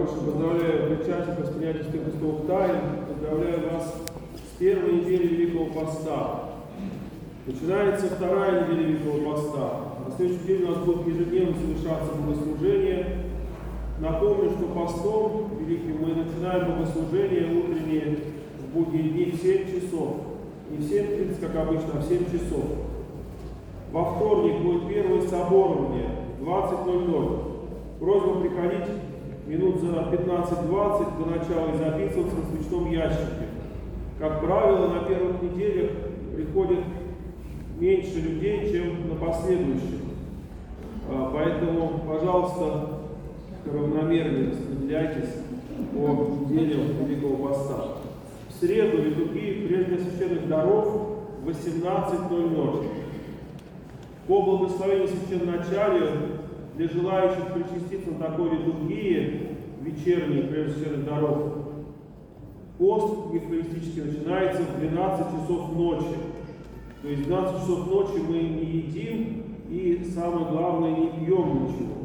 хорошие, поздравляю причастников с принятием Христовых тайн, поздравляю вас с первой недели Великого Поста. Начинается вторая неделя Великого Поста. На следующий день у нас будет ежедневно совершаться богослужение. Напомню, что постом великим мы начинаем богослужение утреннее в будние дни в 7 часов. Не в 7:30, как обычно, а в 7 часов. Во вторник будет первое соборование в 20:00. Просьба приходить минут за 15-20 до начала и записываться на свечном ящике. Как правило, на первых неделях приходит меньше людей, чем на последующих. Поэтому, пожалуйста, равномерно распределяйтесь по неделям Великого Поста. В среду литургии прежде священных даров в 18:00. По благословению священноначалия для желающих причаститься на такой литургии вечерней прежде священных даров пост евхаристический начинается в 12 часов ночи. То есть в 12 часов ночи мы не едим и, самое главное, не пьем ничего.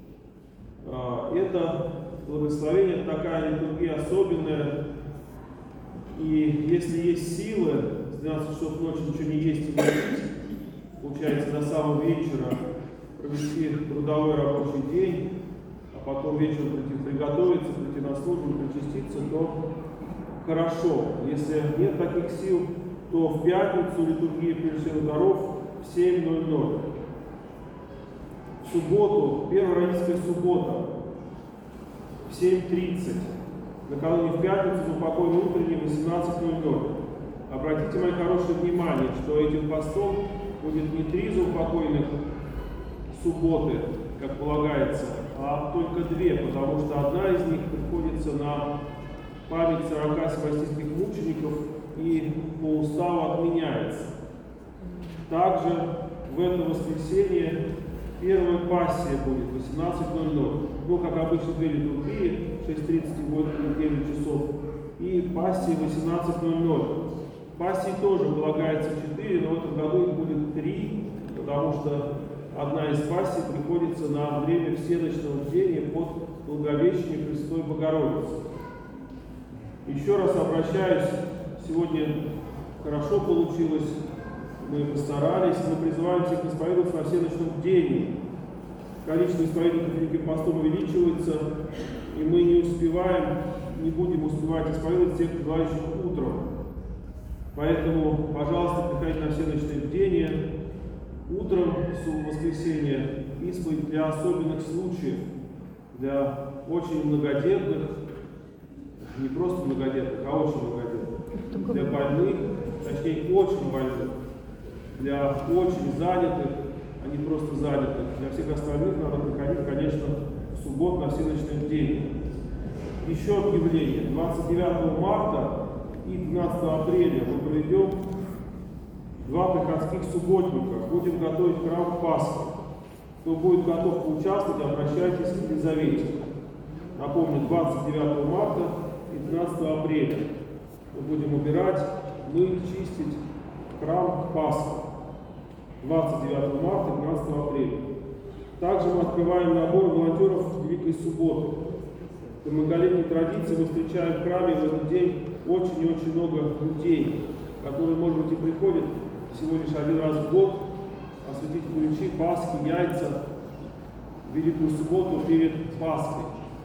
Это благословение, такая литургия особенная. И если есть силы с 12 часов ночи ничего не есть и не пить, получается до самого вечера провести трудовой рабочий день, а потом вечером приготовиться, прийти на службу, причаститься, то хорошо. Если нет таких сил, то в пятницу литургия прежде даров в 7:00. В субботу, первая родительская суббота, в 7:30. Накануне в пятницу, но покойный утренний, в 18:00. Обратите мое хорошее внимание, что этим постом будет не 3 заупокойных субботы, как полагается, а только 2, потому что одна из них приходится на память 40 севастийских мучеников и по уставу отменяется. Также в это воскресенье первая пассия будет в 18:00. Ну, как обычно, 2 литургии, 6:30 будет 9 часов, и пассия в 18:00. Пассии тоже полагается 4, но в этом году их будет 3, потому что одна из пассий приходится на время всеночного бдения под Долговещение Пресвятой Богородицы. Еще раз обращаюсь, сегодня хорошо получилось, мы постарались, мы призываем всех исповедоваться на всеночном бдении. Количество исповедников Великим Постом увеличивается, и мы не успеваем, не будем успевать исповедовать всех желающих утром. Поэтому, пожалуйста, приходите на всеночное бдение утром в воскресенье, исповедь для особенных случаев, для очень многодетных, не просто многодетных, а очень многодетных, для больных, точнее очень больных, для очень занятых, а не просто занятых. Для всех остальных надо приходить, конечно, в субботу на всеночное бдение. Еще объявление. 29 марта и 12 апреля мы проведем 2 приходских субботника. Будем готовить храм Пасхи. Кто будет готов поучаствовать, обращайтесь к Елизавете. Напомню, 29 марта и 12 апреля мы будем убирать, мыть, чистить храм Пасхи. 29 марта и 12 апреля. Также мы открываем набор волонтеров Великой Субботы. По многолетней традиции мы встречаем в храме в этот день очень и очень много людей, которые, может быть, и приходят всего лишь 1 раз в год осветить ключи, Пасхи, яйца, в Великую Субботу перед Пасхой.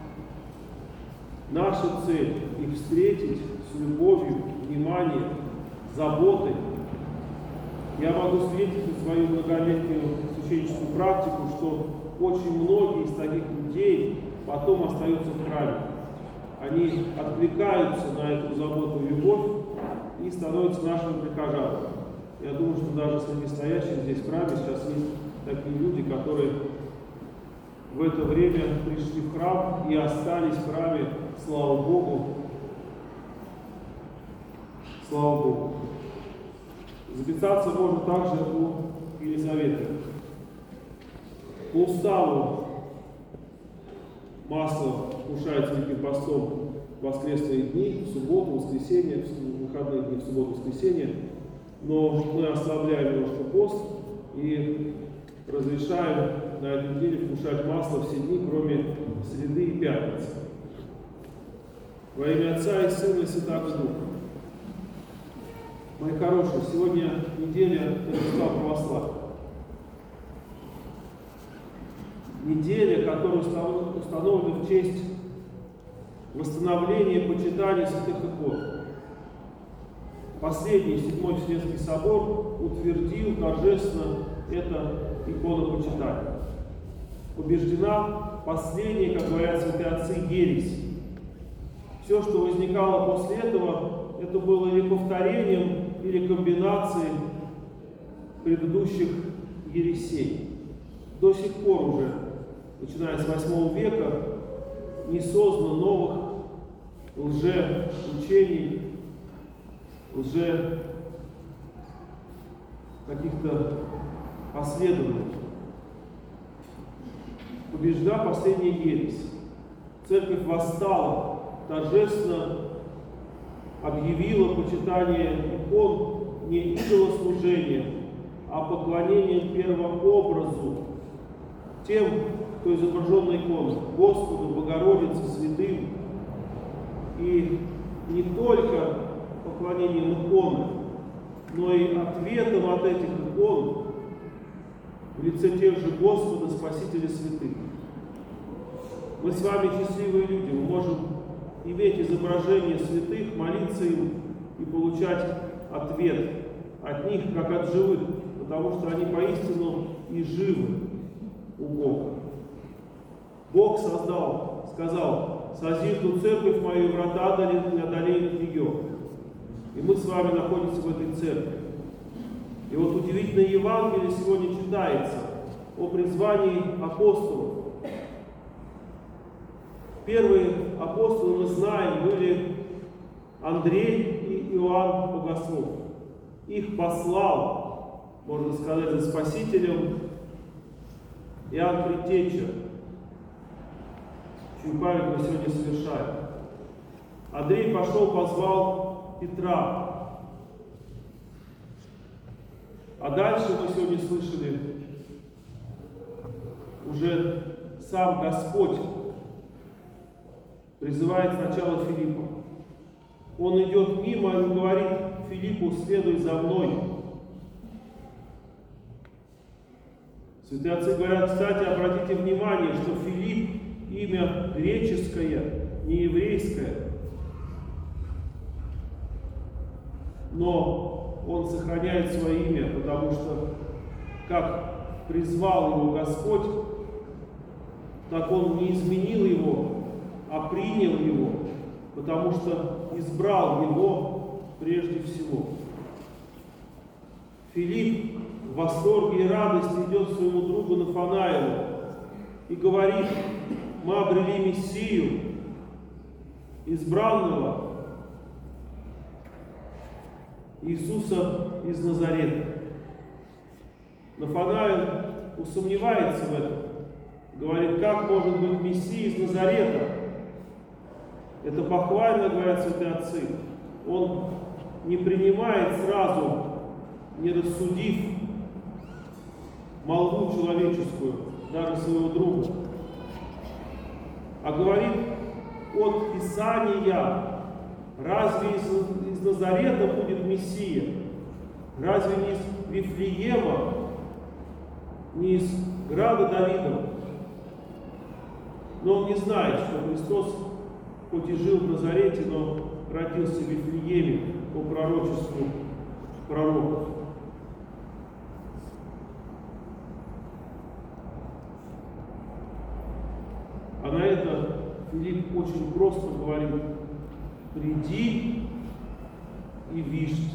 Наша цель – их встретить с любовью, вниманием, заботой. Я могу свидетельствовать свою многолетнюю священническую практику, что очень многие из таких людей потом остаются в храме. Они откликаются на эту заботу и любовь и становятся нашими прихожанами. Я думаю, что даже среди стоящих здесь в храме сейчас есть такие люди, которые в это время пришли в храм и остались в храме, слава Богу. Слава Богу. Записаться можно также у Елизаветы. По уставу масло вкушается Великим Постом в воскресные дни, в субботу, в воскресенье, в выходные дни, в субботу, в воскресенье. Но мы ослабляем немножко пост и разрешаем на этой неделе вкушать масло все дни, кроме среды и пятницы. Во имя Отца и Сына и Святого Духа. Мои хорошие, сегодня неделя Рождества Православия. Неделя, которая установлена в честь восстановления и почитания святых икон. Последний, Седьмой Вселенский собор, утвердил торжественно это иконопочитание. Побеждена последняя, как говорят святые отцы, ересь. Все, что возникало после этого, это было или повторением, или комбинацией предыдущих ересей. До сих пор уже, начиная с 8 века, не создано новых лжеучений, каких-то последователей. Побеждена последняя ересь. Церковь восстала, торжественно объявила почитание икон не идолослужением, а поклонением первообразу тем, кто изображен на иконах, Господу, Богородице, святым. И не только поклонением иконам, но и ответом от этих икон в лице тех же Господа, Спасителя, святых. Мы с вами счастливые люди, мы можем иметь изображение святых, молиться им и получать ответ от них, как от живых, потому что они поистину и живы у Бога. Бог сказал: «Созижду церковь мою, врата не одолеют ее». И мы с вами находимся в этой церкви. И вот удивительное Евангелие сегодня читается о призвании апостолов. Первые апостолы, мы знаем, были Андрей и Иоанн Богослов. Их послал, можно сказать, за Спасителем Иоанн Предтеча, чью память мы сегодня совершаем. Андрей пошел, позвал Петра. А дальше мы сегодня слышали, уже сам Господь призывает сначала Филиппа. Он идет мимо и говорит Филиппу: «Следуй за мной». Святые отцы говорят, кстати, обратите внимание, что Филипп — имя греческое, не еврейское. Но он сохраняет свое имя, потому что как призвал его Господь, так он не изменил его, а принял его, потому что избрал его прежде всего. Филипп в восторге и радости идет к своему другу Нафанаилу и говорит: «Мы обрели Мессию, избранного Иисуса из Назарета». Нафанаил усомневается в этом, говорит: «Как может быть Мессия из Назарета?» Это похвально, говорят святые отцы. Он не принимает сразу, не рассудив молву человеческую, даже своего друга, а говорит от Писания: разве из Назарета будет Мессия? Разве не из Вифлеема, не из града Давидова? Но он не знает, что Христос хоть и жил в Назарете, но родился в Вифлееме по пророчеству пророков. А на это Филипп очень просто говорит: «Приди и видь».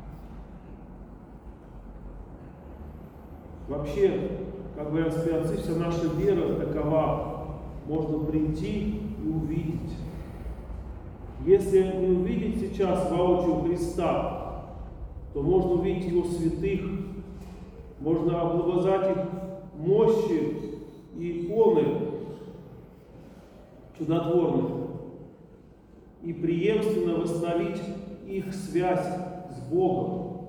Вообще, как говорят святые отцы, вся наша вера такова: можно прийти и увидеть. Если не увидеть сейчас воочию Христа, то можно увидеть Его святых, можно облобызать их мощи и иконы чудотворных и преемственно восстановить их связь с Богом.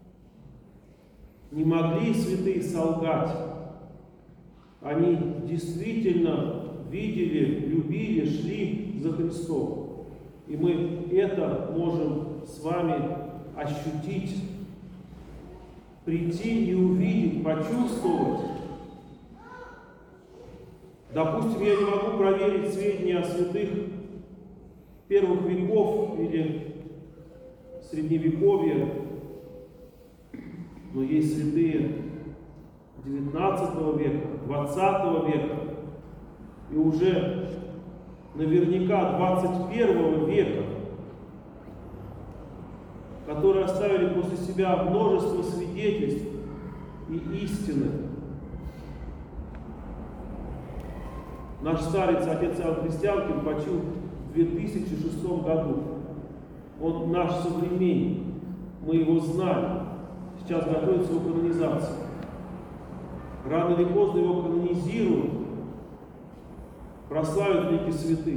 Не могли святые солгать. Они действительно видели, любили, шли за Христом. И мы это можем с вами ощутить, прийти и увидеть, почувствовать. Допустим, я не могу проверить сведения о святых первых веков или Средневековья, но есть святые XIX века, XX века и уже наверняка 21 века, которые оставили после себя множество свидетельств и истины. Наш старец, отец Иоанн Христианкин, почил в 2006 году. Он наш современник, мы его знали. Сейчас готовится его канонизация. Рано или поздно его канонизируют, прославят лики святых.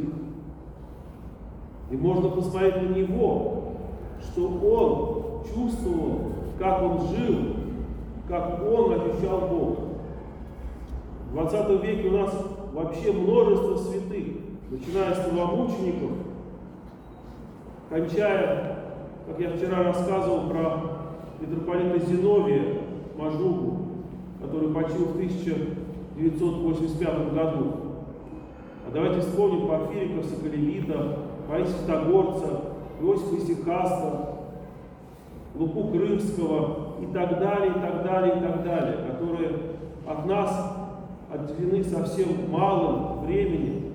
И можно посмотреть на него, что он чувствовал, как он жил, как он ощущал Бога. В 20 веке у нас вообще множество святых, начиная с новомучеников, кончая, как я вчера рассказывал про митрополита Зиновия Мажугу, который почил в 1985 году. А давайте вспомним Порфирика Соколевита, Паисия Святогорца, Иосифа Исихаста, Луку Крымского и так далее, и так далее, и так далее, которые от нас отделены совсем малым временем.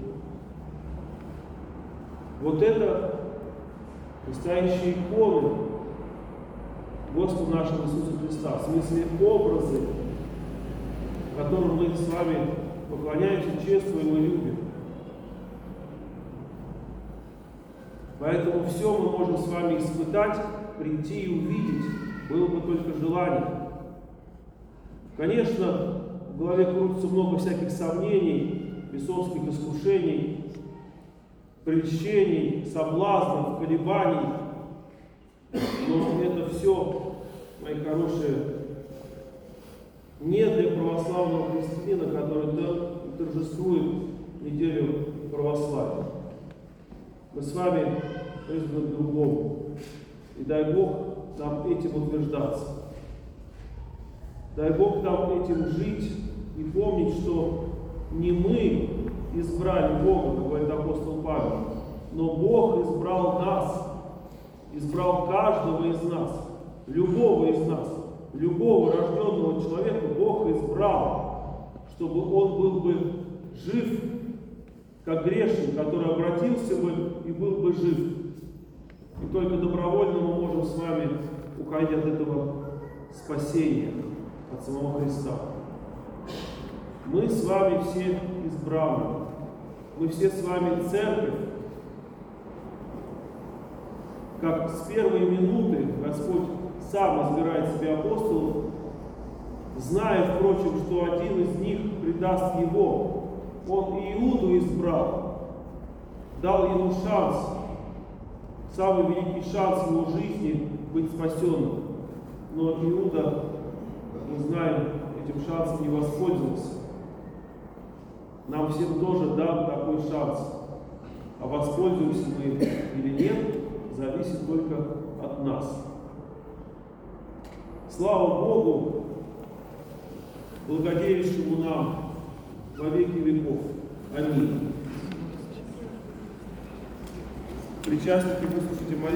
Вот это настоящие иконы Господа нашего Иисуса Христа, в смысле образы, которым мы с вами поклоняемся, чествуем и любим. Поэтому все мы можем с вами испытать, прийти и увидеть, было бы только желание. Конечно, в голове крутится много всяких сомнений, бесовских искушений, прельщений, соблазнов, колебаний. Но это все, мои хорошие, не для православного христианина, который торжествует неделю православия. Мы с вами призваны к другому. И дай Бог нам этим утверждаться. Дай Бог нам этим жить и помнить, что не мы избрали Бога, как говорит апостол Павел, но Бог избрал нас, избрал каждого из нас, любого из нас, любого рожденного человека Бог избрал, чтобы он был бы жив, как грешник, который обратился бы и был бы жив. И только добровольно мы можем с вами уходить от этого спасения, от самого Христа. Мы с вами все избранные. Мы все с вами церковь. Как с первой минуты Господь сам избирает себе апостолов, зная, впрочем, что один из них предаст его. Он Иуду избрал, дал ему шанс, самый великий шанс в его жизни быть спасенным. Но Иуда, мы знаем, этим шансом не воспользовался. Нам всем тоже дан такой шанс. А воспользуемся мы или нет, зависит только от нас. Слава Богу, благодеющему нам во веки веков. Аминь. Причастники, выслушайте молитву.